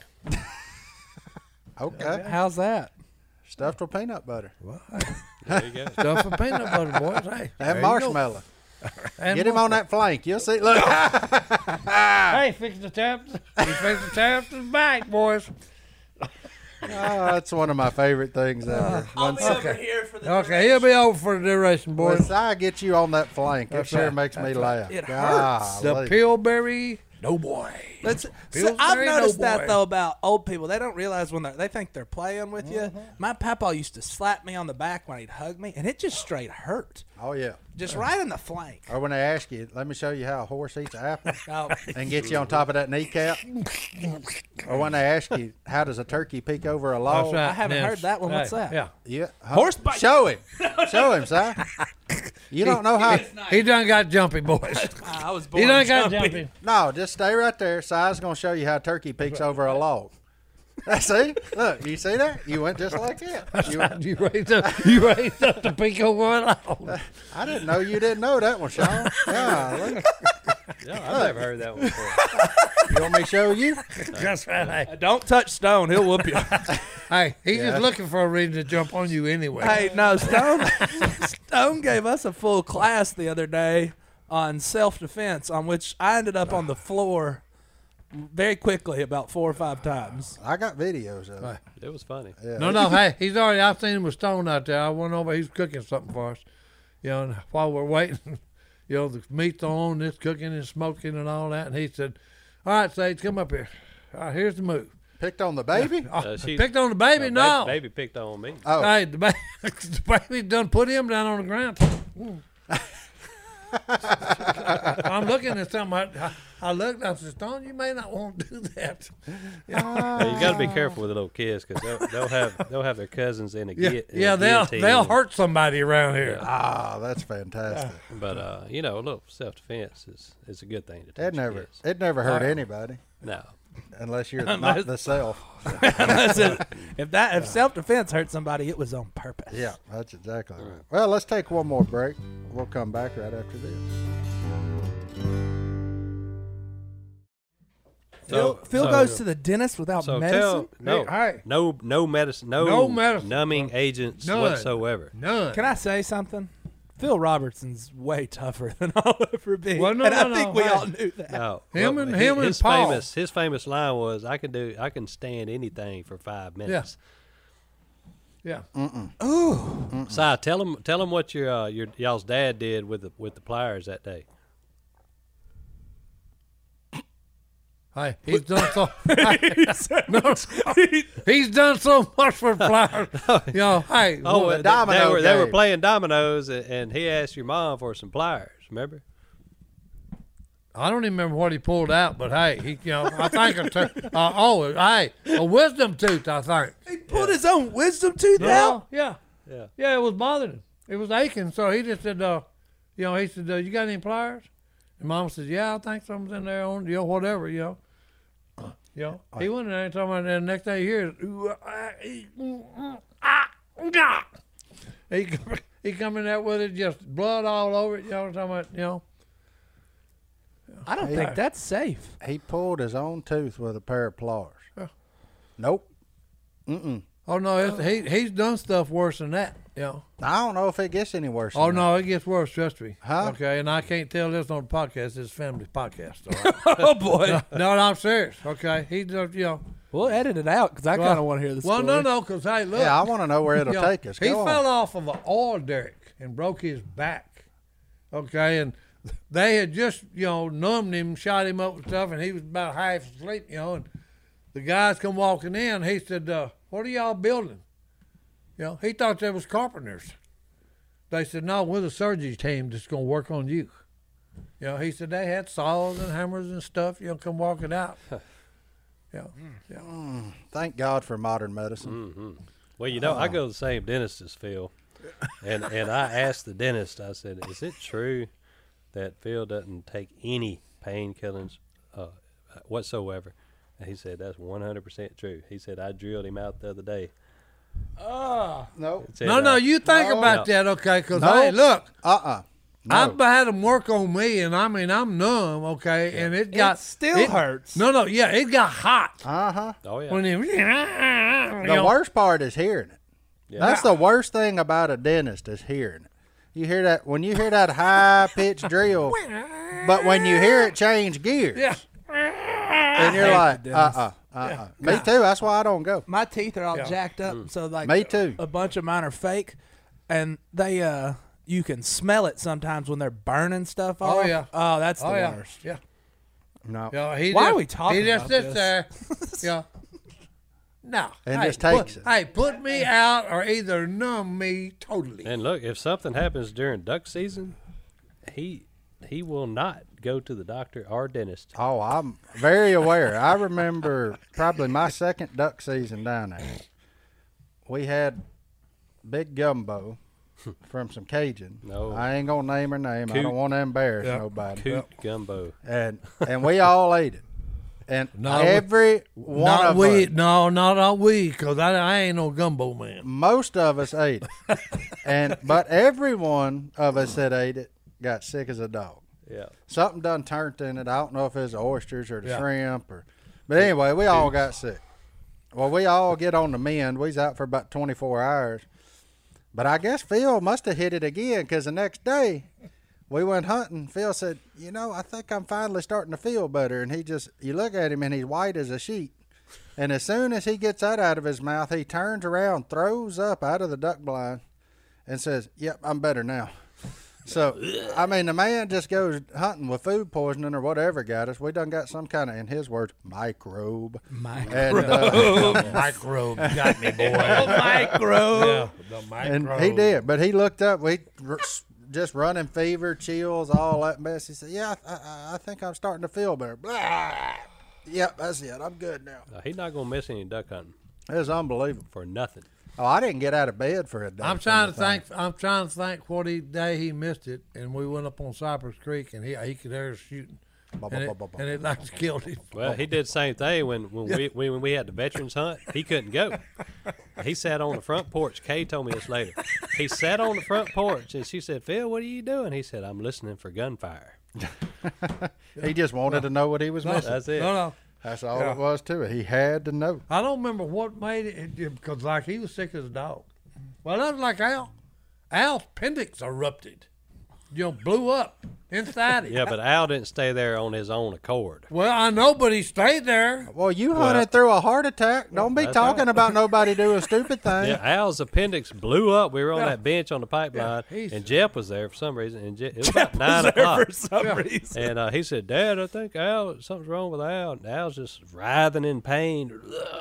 Okay, How's that? stuffed with peanut butter There you go. Stuff for peanut butter, boys. Hey, there and you marshmallow. go. And Get him on that flank. You'll see. Look, Hey, fix the taps. You fix the taps and back, boys. that's one of my favorite things ever. Once, over here for the Okay, he'll be over for the duration, boys. once I get you on that flank, it That's sure right. makes me laugh. It hurts. The Golly. Pillsbury No boy. That's, so Pillsbury I've noticed No that Boy. though about old people. They don't realize when they think they're playing with you. My papa used to slap me on the back when he'd hug me, and it just straight hurt, Oh yeah. just right in the flank. Or when they ask you, let me show you how a horse eats an apple, Oh, and get you on top of that kneecap. Or when they ask you, how does a turkey peek over a log? That's right. I haven't heard that one. What's that? Yeah. Yeah. Horse bite. Show him. Show him, Si. You don't know how. He done got jumpy, boys. I was born He done got jumpy. jumpy. No, just stay right there. Si's going to show you how a turkey peeks over a log. See? Look, you see that? You went just like that. You raised up the peak over a log. I didn't know you didn't know that one, Sean. Yeah, look. Yeah, I've never heard that one before. You want me to show you? That's right. Don't touch Stone. He'll whoop you. Hey, he's Yeah. just looking for a reason to jump on you anyway. Hey, no, Stone gave us a full class the other day on self-defense, on which I ended up on the floor very quickly about 4 or 5 times. I got videos of it. It was funny. Yeah. No, hey, he's already. I've seen him with Stone out there. I went over. He's cooking something for us. You know, and while we're waiting, you know, the meat's on, it's cooking and smoking and all that. And he said, "All right, Sage, come up here. All right, here's the move." Picked on the baby? She Picked on the baby? No. Baby picked on me. Oh, Hey, the baby done put him down on the ground. I'm looking at something. I looked. I said, "Stone, you may not want to do that." Yeah, you got to be careful with the little kids because they'll have their cousins in a Yeah, they'll guillotine. hurt somebody around here. ah, that's fantastic. But you know, a little self defense is a good thing to teach kids. It never hurt anybody No, unless you're not the self. If self-defense hurt somebody, it was on purpose. Yeah, that's exactly right. Well, let's take one more break. We'll come back right after this. Phil goes to the dentist without so medicine. Hey. no medicine, No medicine. numbing agents None. whatsoever. None. Can I say something? Phil Robertson's way tougher than I'll ever be. Well, no, and no, I think no, we hey. all knew that. No, Him and his Paul. his famous line was, "I can stand anything for 5 minutes." Yeah. Si, tell him what your y'all's dad did with the pliers that day. Hey, he's done so. He's done so much for pliers. You know, hey, Oh, the they domino were game. playing dominoes, and he asked your mom for some pliers. Remember? I don't even remember what he pulled out, but hey, he, you know, I think a wisdom tooth. I think. He pulled his own wisdom tooth out. Yeah. Yeah. It was bothering him. It was aching, so he just said, you know, he said, you got any pliers? And Mom said, yeah, I think something's in there on, you know, whatever, you know. He went in there and told me, and the next thing you hear is, he come in there with it, just blood all over it, you know what I'm talking about, you know. I don't think that's safe. He pulled his own tooth with a pair of pliers. Yeah. Nope. Mm-mm. Oh, no, he's done stuff worse than that, you know. I don't know if it gets any worse. Oh, than no, it gets worse, trust me. Huh? Okay, and I can't tell this on the podcast. It's family podcast. All right? Oh boy. No, I'm serious, okay? He does, you know. We'll edit it out because I kind of want to hear the story. Well, no, because, hey, look. that. Yeah, I want to know where it'll You know, take us. he Go fell on. off of an oil derrick and broke his back. Okay, and they had just, you know, numbed him, shot him up and stuff, and he was about half asleep, you know. And the guys come walking in. He said, "What are y'all building?" You know, he thought they was carpenters. They said, "No, we're the surgery team that's gonna work on you." You know, he said they had saws and hammers and stuff. You know, come walking out. Yeah. Thank God for modern medicine. Mm-hmm. Well, you know, I go to the same dentist as Phil, and I asked the dentist. I said, "Is it true that Phil doesn't take any painkillers whatsoever?" And he said, "That's 100% true." He said, "I drilled him out the other day." No. Said, No, you think No. about that, okay? Because No. hey, look. No. I've had them work on me, and I mean, I'm numb, okay, and it got still hurts. No, yeah, it got hot Uh-huh. Oh yeah. when it. The worst part is hearing it. Yeah. That's the worst thing about a dentist is hearing it. You hear that when you hear that high pitched drill, but when you hear it change gears, Yeah. and you're like, Me too. That's why I don't go. My teeth are all Yeah. jacked up, so like Me too. a bunch of mine are fake, and they you can smell it sometimes when they're burning stuff off. Oh, yeah. Oh, that's the Oh yeah, worst. yeah. No. Yeah, he Why just, are we talking He just about sits this? there. Yeah. No. And hey, just takes it. Hey, put me out or either numb me totally. And look, if something happens during duck season, he will not go to the doctor or dentist. Oh, I'm very aware. I remember probably my second duck season down there. We had Big Gumbo from some Cajun. No. I ain't gonna name her name. I Coot. don't want to embarrass Yeah. nobody. Coot gumbo. And we all ate it. And No, every one Not of we. us, No, not all we, because I ain't no gumbo man. most of us ate it. But every one of us that ate it got sick as a dog. Yeah. Something done turned in it. I don't know if it was the oysters or the Yeah. shrimp but anyway, we all got sick. Well, we all get on the mend. We was out for about 24 hours. But I guess Phil must have hit it again because the next day we went hunting. Phil said, I think I'm finally starting to feel better. And you look at him and he's white as a sheet. And as soon as he gets that out of his mouth, he turns around, throws up out of the duck blind and says, "Yep, I'm better now." So, I mean, the man just goes hunting with food poisoning or whatever got us. We done got some kind of, in his words, microbe. And, Microbe got me, boy. Micro. Yeah, the microbe. and he did. But he looked up, just running fever, chills, all that mess. He said, "Yeah, I think I'm starting to feel better." Blah. Yep, that's it. I'm good now. He's not gonna miss any duck hunting It was unbelievable. for nothing. Oh, I didn't get out of bed for a day. I'm trying to think what day he missed it, and we went up on Cypress Creek, and he could hear us shooting, and it like killed him. Well, he did the same thing when we had the veterans hunt. He couldn't go. He sat on the front porch. Kay told me this later. He sat on the front porch, and she said, "Phil, what are you doing?" He said, "I'm listening for gunfire." He just wanted to know what he was missing. That's it. No. That's all Yeah. it was to it. He had to know. I don't remember what made it because like he was sick as a dog. Well, that was like Al. Al's appendix erupted. Blew up. inside it. Yeah, but Al didn't stay there on his own accord. Well, I know, but he stayed there. Well, you hunted through a heart attack. Don't be that's talking right. about nobody doing a stupid thing. Yeah, Al's appendix blew up. We were on Yeah. that bench on the pipeline, he's- and Jep was there for some reason. And it was about 9 o'clock. For some reason. And he said, "Dad, I think something's wrong with Al." And Al's just writhing in pain.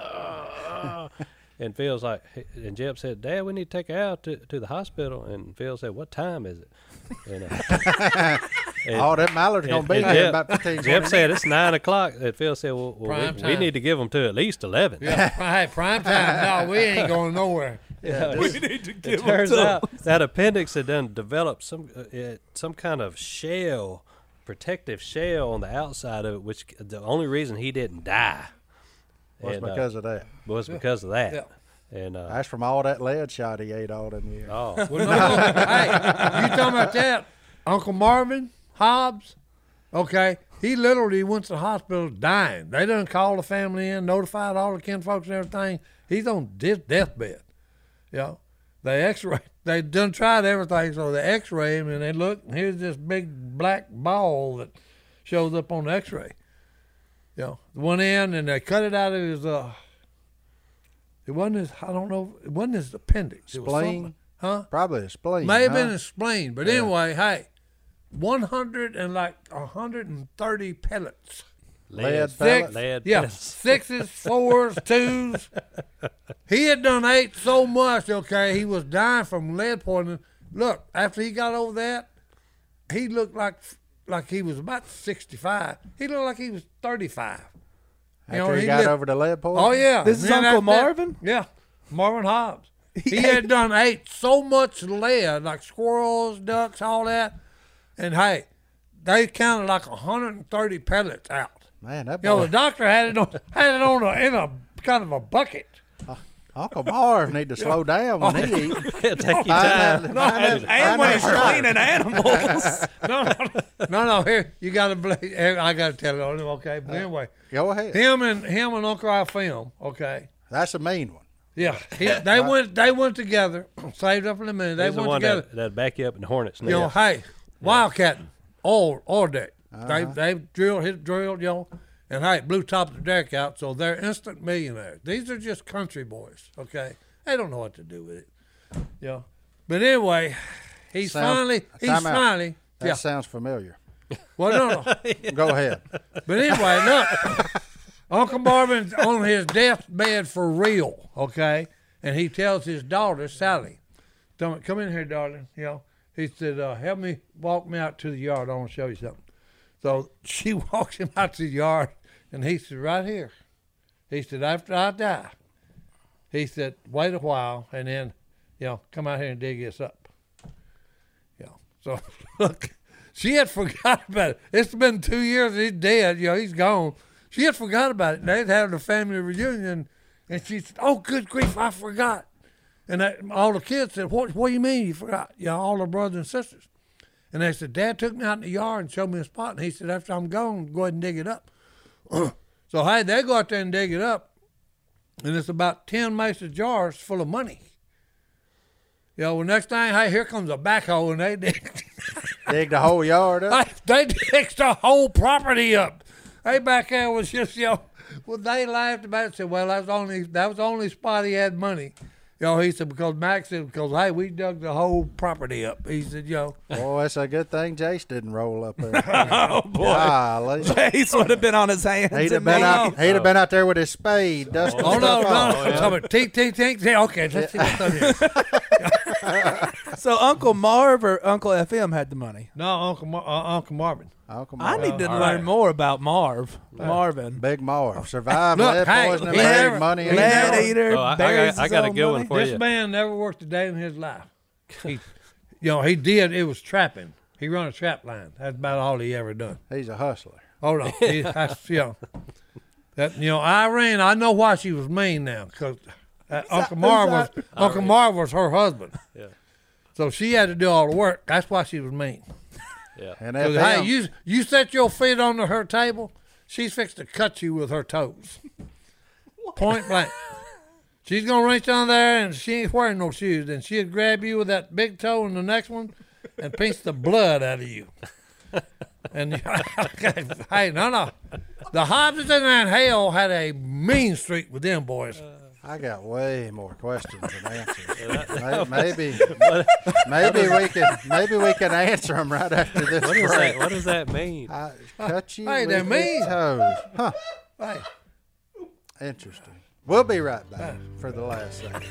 And Phil's like, and Jep said, "Dad, we need to take Al to the hospital." And Phil said, "What time is it?" And, Oh, that mallard's going to be and here in Jep- about 15 Jep 20 said it's 9 o'clock. And Phil said, "Well, Prime we time. need to give him to at least 11." Yeah, hey, prime time. No, we ain't going nowhere. Yeah, We need to it give him turns to out that appendix had done developed some kind of shell, protective shell on the outside of it, which the only reason he didn't die was and, because of that. was because of that. Yeah. And That's from all that lead shot he ate all them years. oh, Well, no, hey, you talking about that? Uncle Marvin Hobbs, okay, he literally went to the hospital dying. They done called the family in, notified all the kinfolks and everything. He's on his deathbed. You know, they X-ray. They done tried everything, so they X-ray him, and they look, and here's this big black ball that shows up on the X-ray. You know, went in and they cut it out of his. It wasn't his. I don't know. It wasn't his appendix. It was Spleen? something- huh? Probably a spleen. May have huh? been his spleen, but anyway, hey, 130 pellets. Lead Six, pellet? lead yeah, pellets. 6s, 4s, 2s. He had done ate so much. Okay, he was dying from lead poisoning. Look, after he got over that, he looked like he was about 65. He looked like he was 35. After he got lived- over the lead poison? Oh yeah, This is And then Uncle after that- Marvin? Yeah, Marvin Hobbs. He ate- had done ate so much lead, like squirrels, ducks, all that, and hey, they counted like 130 pellets out. Man, that You know, boy, the doctor had it on in a kind of a bucket. Uncle Marv need to slow down when he eat. take your time. And when he's cleaning animals. No. Here you got to. I got to tell it on him. Okay, but anyway, Go ahead. him and Uncle I film. Okay, That's a mean one. yeah, they went together. Saved up in a minute. They He's the went one together. that'd back you up in the hornet's nest. You know, hey, wildcatting all day. They drilled, you know, and hey, blew top of the deck out, so they're instant millionaires. These are just country boys, okay? They don't know what to do with it, you know. But anyway, he's Time out. finally, That yeah. sounds familiar. Well, no. Go ahead. But anyway, look, Uncle Marvin's on his deathbed for real, okay? And he tells his daughter, Sally, come in here, darling, you know. He said, help me, walk me out to the yard. I want to show you something. So she walks him out to the yard, and he said, right here. He said, after I die, he said, wait a while, and then, you know, come out here and dig this up. You know, so look, she had forgot about it. It's been 2 years, he's dead, you know, he's gone. She had forgot about it. They'd had a family reunion, and she said, oh, good grief, I forgot. And all the kids said, what do you mean you forgot? You know, all the brothers and sisters. And they said, Dad took me out in the yard and showed me a spot. And he said, after I'm gone, go ahead and dig it up. So, hey, they go out there and dig it up. And it's about 10 mason jars full of money. You know, the next thing, hey, here comes a backhoe, and they dig. Dig the whole yard up. They dig the whole property up. Hey, back there was just, you know, well, they laughed about it and said, well, that was the only spot he had money. You know, he said, because Max said, because, hey, we dug the whole property up. He said, you know. Boy, it's a good thing Jace didn't roll up there. Oh, boy. Golly. Jace would have been on his hands. He'd have and been out. knees. He'd have been out there with his spade, dusting Oh, no, stuff off. no. Talking about tink, tink, tink. Okay, let's see what's up here. So Uncle Marv or Uncle FM had the money. No, Uncle Marvin. Uncle I Marv. need to all learn right. more about Marvin. Big Marv survived Look, lead hey, poisoning, he made never- money. he in never- the Lead eater. Oh, I buries got his a own good one money. for This you. man never worked a day in his life. He, you know, he did. It was trapping. He run a trap line. That's about all he ever done. He's a hustler. Hold on. That's, you know, Irene, I know why she was mean now, because Uncle Marv was her husband. Yeah. So she had to do all the work. That's why she was mean. Yeah. And 'Cause, FM, hey, you set your feet on her table, she's fixed to cut you with her toes. Point blank. She's gonna reach down there and she ain't wearing no shoes, and she'd grab you with that big toe and the next one and pinch the blood out of you. And hey, no. The Hobsons and Hale had a mean streak with them boys. I got way more questions than answers. Maybe we can answer them right after this What is break. that? What does that mean? I cut you Hey, with they're your mean. toes. Huh. Hey, Interesting. We'll be right back for the last segment.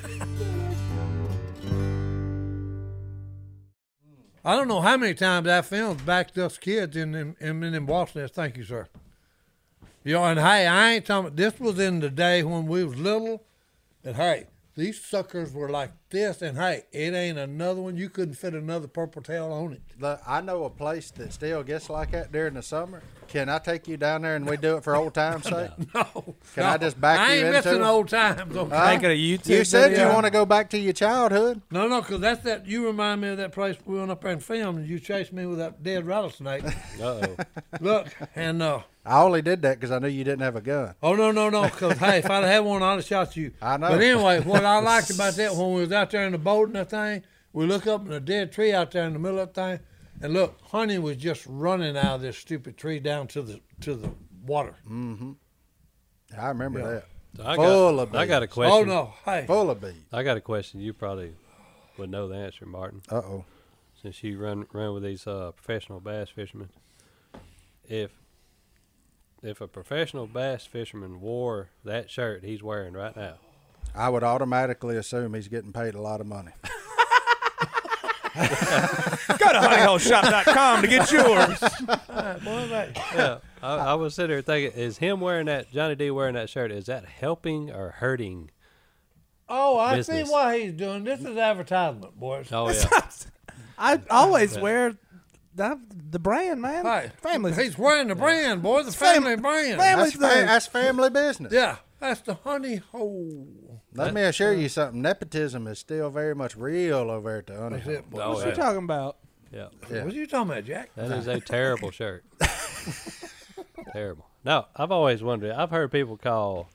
I don't know how many times that film's backed us kids in them Boston. Thank you, sir. You know, and hey, I ain't talking. This was in the day when we was little, and hey, these suckers were like this, and hey, it ain't another one. You couldn't fit another purple tail on it. Look, I know a place that still gets like that during the summer. Can I take you down there and we do it for old time's sake? No, Can I just back I you ain't into missing it? old times. Okay? Huh? Make it a YouTube You said video. you want to go back to your childhood. No, because that's that. You remind me of that place we went up there and filmed, and you chased me with that dead rattlesnake. Uh-oh. Look, and I only did that because I knew you didn't have a gun. oh no, because hey, if I'd had one, I'd have shot you. I know. But anyway, what I liked about that when we was out there in the boat and that thing, we look up in a dead tree out there in the middle of that thing, and look, Honey was just running out of this stupid tree down to the water. I remember that. So Full I got a bees. question. Oh no, hey, Full of bees. I got a question. You probably would know the answer, Martin, Uh-oh. since you run with these professional bass fishermen. If a professional bass fisherman wore that shirt he's wearing right now, I would automatically assume he's getting paid a lot of money. Go to honeyholeshop.com to get yours. yeah, I was sitting there thinking, is him wearing that, Johnny D wearing that shirt, is that helping or hurting? oh, I Business. see why he's doing this. Is advertisement, boys. Oh yeah, I always wear the brand, man. Hey, Family. he's wearing the brand, boy, the family brand. family- That's family business. Yeah, that's the Honey Hole. Let me assure you something. Nepotism is still very much real over at the Honey That's Hole. it, boy. Oh, What yeah. you talking about? yeah. Yeah. What are you talking about, Jack? That is a terrible shirt. Terrible. No, I've always wondered. I've heard people call,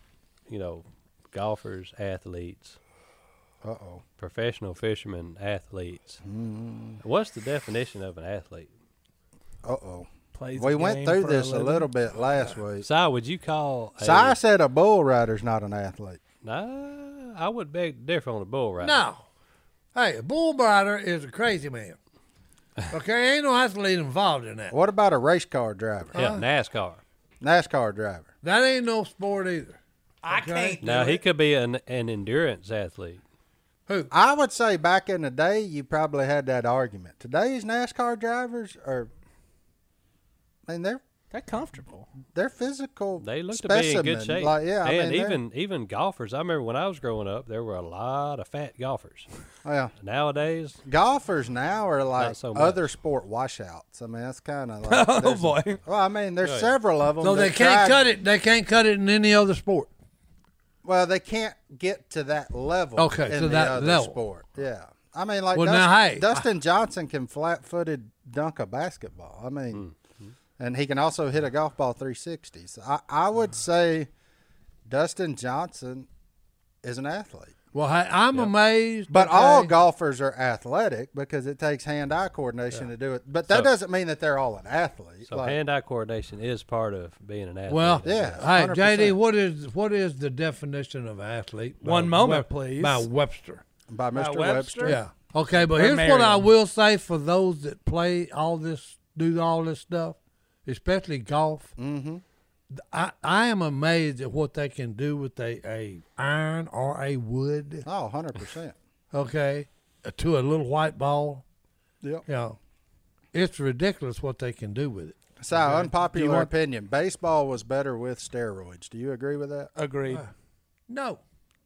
golfers athletes, Uh-oh. professional fishermen athletes. What's the definition of an athlete? Uh-oh. Plays We the went game through for this a living. little bit last week. Si, would you call? Si said a bull rider's not an athlete. Nah, I would beg to differ on a bull rider. No. Hey, a bull rider is a crazy man. Okay, ain't no athlete involved in that. What about a race car driver? Yeah, NASCAR. NASCAR driver. That ain't no sport either. I Okay. can't. Now he could be an endurance athlete. Who? I would say back in the day, you probably had that argument. Today's NASCAR drivers are, They're comfortable. they're physical. They look to be in specimen. good shape. Like, yeah, and I mean, even golfers. I remember when I was growing up, there were a lot of fat golfers. well, Nowadays, golfers now are like so much. other sport washouts. I mean, that's kind of like. Oh there's- boy. Well, I mean, there's Oh, yeah. several of them. So they can't cut it. They can't cut it in any other sport. Well, they can't get to that level. Okay, in to the that other level. sport. Yeah, I mean, like Well, now, hey, Dustin Johnson can flat-footed dunk a basketball. I mean, and he can also hit a golf ball 360. So I would say Dustin Johnson is an athlete. Well, hey, I'm amazed. But okay? all golfers are athletic because it takes hand-eye coordination to do it. But that So- doesn't mean that they're all an athlete. so Like, hand-eye coordination is part of being an athlete. Well, Yeah, Hey, 100%. JD, what is the definition of athlete? One moment, please. By Webster. by Mr. Webster? Webster. Yeah. Okay, but Or here's what I Merriam. will say for those that play all this, do all this stuff, especially golf. Mm-hmm. I am amazed at what they can do with a iron or a wood. Oh, 100%. Okay, to a little white ball. Yep. You know, it's ridiculous what they can do with it. So, Do you unpopular want- opinion. Baseball was better with steroids. Do you agree with that? Agreed. No.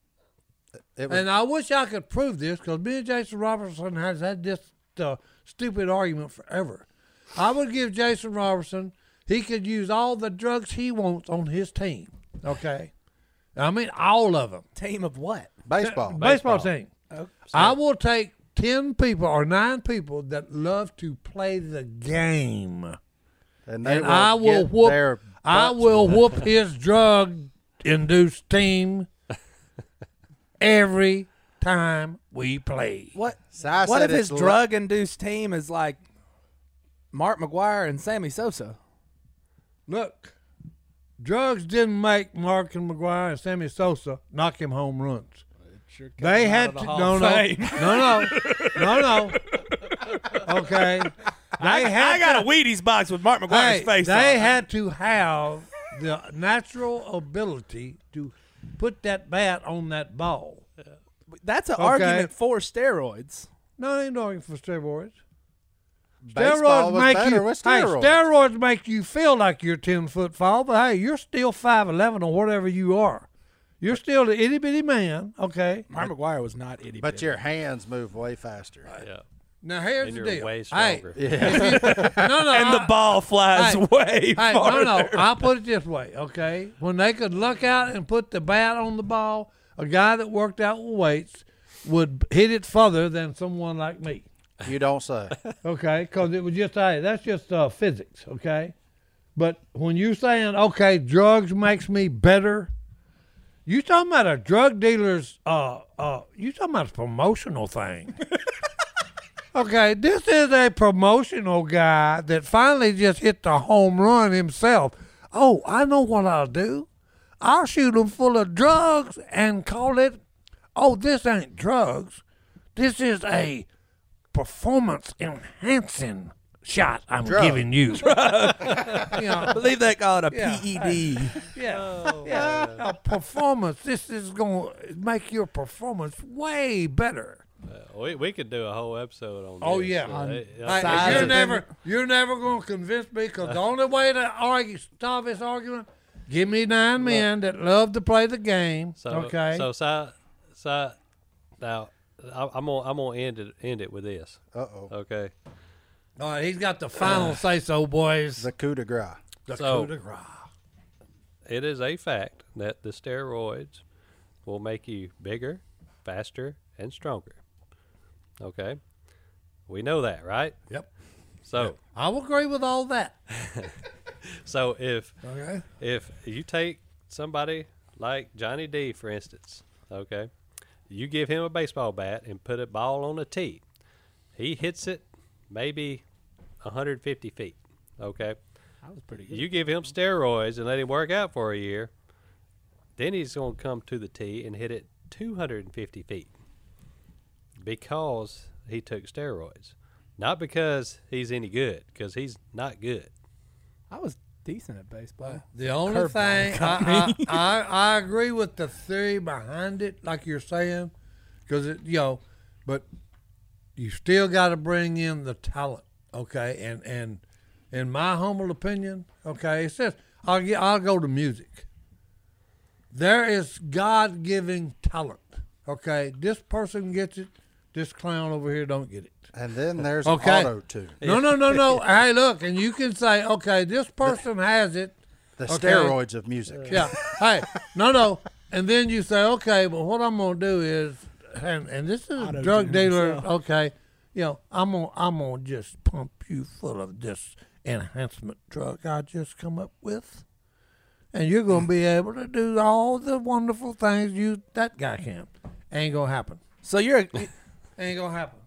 It was, And I wish I could prove this because me and Jason Robertson has had this stupid argument forever. I would give Jason Robertson, he could use all the drugs he wants on his team. Okay? I mean, all of them. Team of what? baseball. Baseball team. Oh, I will take 10 people or 9 people that love to play the game. And they And I will get whoop their I butts will whooped. whoop his drug induced team every time we play. What? So I What said if his it's drug-induced team is like Mark McGuire and Sammy Sosa. Look, drugs didn't make Mark and McGuire and Sammy Sosa knock him home runs. They had to no. Okay, I got a Wheaties box with Mark McGuire's face on it. They had to have the natural ability to put that bat on that ball. That's an argument for steroids. No, they ain't arguing for steroids. Baseball was better with steroids. Steroids make you feel like you're 10 foot tall, but hey, you're still 5'11" or whatever you are. You're still the itty bitty man, okay? Mark McGuire was not itty bitty. But your hands move way faster. Yeah. Now here's And the you're deal. way stronger. and the ball flies way farther. No, I'll put it this way, okay? When they could look out and put the bat on the ball, a guy that worked out with weights would hit it further than someone like me. You don't say. Okay, because it was just, hey, that's just physics, okay? But when you're saying, okay, drugs makes me better, you talking about a drug dealer's, you talking about a promotional thing. Okay, this is a promotional guy that finally just hit the home run himself. Oh, I know what I'll do. I'll shoot him full of drugs and call it, oh, this ain't drugs. This is a performance enhancing shot I'm giving you. I believe they call it a PED. A performance. This is going to make your performance way better. We could do a whole episode on Oh this. yeah, Hey, you're never going to convince me because the only way to stop this argument, give me 9 men that love to play the game. Okay. So now I'm gonna end it with this. Uh-oh. Okay. All right, he's got the final say so, boys. The coup de grace. The So- coup de grace. It is a fact that the steroids will make you bigger, faster, and stronger. Okay. We know that, right? Yep. So I will agree with all that. so if Okay. if you take somebody like Johnny D, for instance, okay, you give him a baseball bat and put a ball on a tee. He hits it maybe 150 feet, okay? That was pretty good. You give him steroids and let him work out for a year, then he's going to come to the tee and hit it 250 feet because he took steroids. Not because he's any good, because he's not good. I was decent at baseball. The only Curveball thing got I agree with the theory behind it, like you're saying, because but you still got to bring in the talent, okay? And in my humble opinion, okay, it says I'll go to music. There is God-giving talent, okay? This person gets it. This clown over here don't get it. And then there's Okay. auto-tune. No. Hey, look, and you can say, okay, this person has it. The Okay. steroids of music. Yeah. Hey, no. And then you say, okay, but what I'm gonna do is, and this is a Auto-tune drug dealer. himself. Okay, I'm gonna just pump you full of this enhancement drug I just come up with, and you're gonna be able to do all the wonderful things that guy can. Ain't gonna happen. So you're. Ain't gonna happen.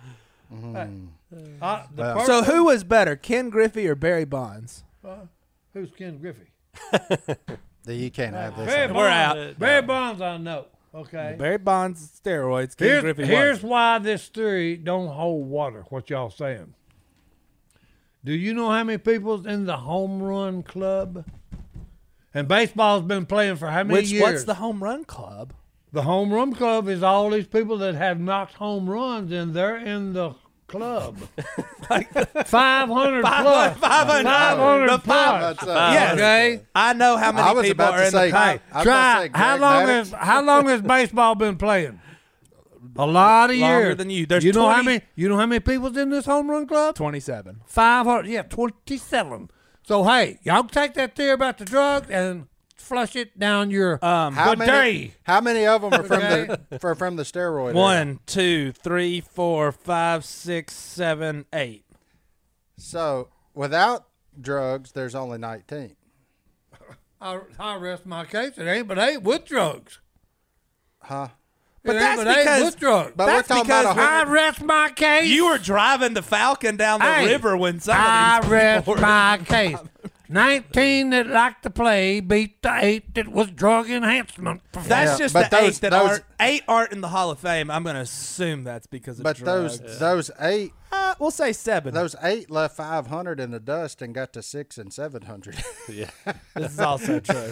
Well, So who was better, Ken Griffey or Barry Bonds? Who's Ken Griffey? you can't have this. Barry on. We're Bonds. out. Barry Bonds, I know. Okay. Barry Bonds steroids. Ken Griffey Here's wasn't. why this theory don't hold water, what y'all saying. Do you know how many people's in the home run club? And baseball's been playing for how many years? What's the home run club? The home run club is all these people that have knocked home runs, and they're in the club. 500 plus. 500 The plus. Yes. Okay? I know how many I was people about are to in say. the club. I was about to say How Greg long Maddux. has baseball been playing? A lot of Longer years. than you. There's know how 20 many? You know how many people's in this home run club? 27. 500. Yeah, 27. So hey, y'all take that theory about the drugs and flush it down your How bidet. many of them are from Okay. from the steroid? era? 1, 2, 3, 4, 5, 6, 7, 8. So without drugs, there's only 19. I rest my case. It ain't, but hey, with drugs. Huh? But It that's ain't, but they because was drunk. But that's we're talking about because I rest my case. you were driving the Falcon down the Hey, river when some I of these rest people were my case. 19 that liked to play beat the 8 that was drug enhancement. That's Yeah, just but the those- 8 that those- aren't 8 aren't in the Hall of Fame. I'm going to assume that's because of But drugs. those eight We'll say 7. those eight left 500 in the dust and got to 600 and 700. Yeah. This is also true.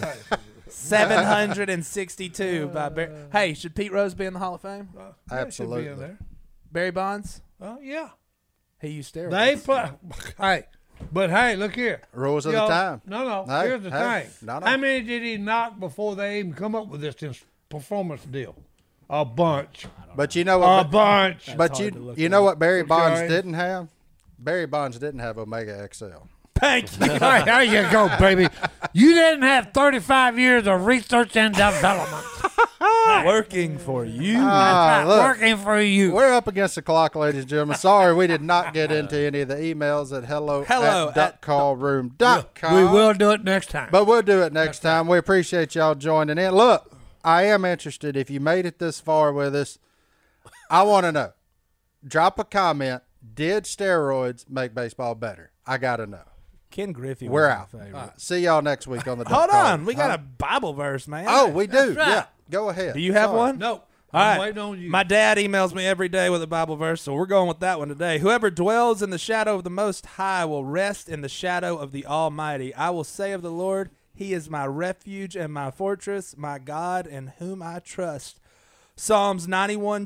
762 by Barry. Hey, should Pete Rose be in the Hall of Fame? Absolutely. They should be in there. Barry Bonds? Yeah. He used steroids. They play. Hey, but hey, look here. Rules of the Yo, time. No. Hey, Here's the hey, thing. no. How many did he knock before they even come up with this performance deal? A bunch. But you know A what? bunch. But hard to you look you know what Barry Okay. Bonds didn't have? Barry Bonds didn't have Omega XL. Thank you. Hey, there you go, baby. You didn't have 35 years of research and development. Working for you. Ah, look. Working for you. We're up against the clock, ladies and gentlemen. Sorry, we did not get into any of the emails at Hello at duckcallroom.com. We will do it next time. But we'll do it next time. We appreciate y'all joining in. Look, I am interested. If you made it this far with us, I want to know. Drop a comment. Did steroids make baseball better? I got to know. Ken Griffey. We're was out. my favorite. All right. See y'all next week on the Duck Hold Call. on. We got Huh? a Bible verse, man. Oh, we do. right. Yeah. Go ahead. Do you have Sorry. one? no. All I'm right. waiting on you. My dad emails me every day with a Bible verse, so we're going with that one today. Whoever dwells in the shadow of the Most High will rest in the shadow of the Almighty. I will say of the Lord, He is my refuge and my fortress, my God in whom I trust. Psalms 91,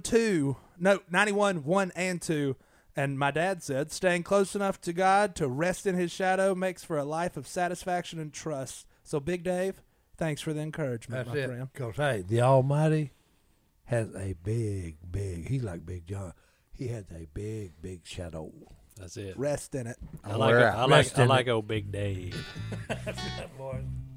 1 and 2. And my dad said, staying close enough to God to rest in His shadow makes for a life of satisfaction and trust. So, Big Dave, thanks for the encouragement, That's my it. friend. Because, hey, the Almighty has a big, he's like Big John. He has a big shadow. That's it. Rest in it. I like We're it. out. I like old Big Dave. Boy.